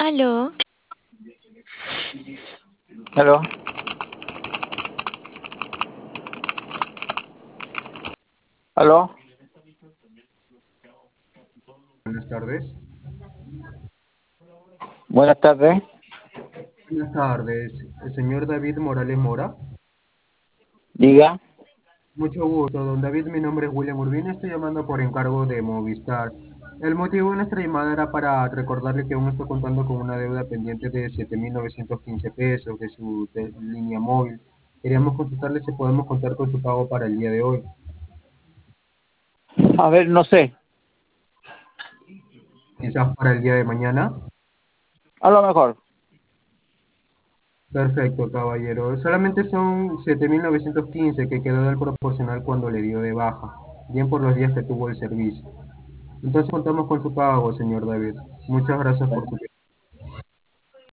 Aló, Aló, aló, Buenas tardes. buenas tardes. Buenas tardes, el señor David Morales Mora. Diga. Mucho gusto, don David. Mi nombre es William Urbina. Estoy llamando por encargo de Movistar. El motivo de nuestra llamada era para recordarle que aún está contando con una deuda pendiente de 7.915 pesos de su línea móvil. Queríamos consultarle si podemos contar con su pago para el día de hoy. A ver, no sé. Quizás para el día de mañana. A lo mejor. Perfecto, caballero. Solamente son 7.915 que quedó del proporcional cuando le dio de baja, bien por los días que tuvo el servicio. Entonces contamos con su pago, señor David. Muchas gracias por su tiempo.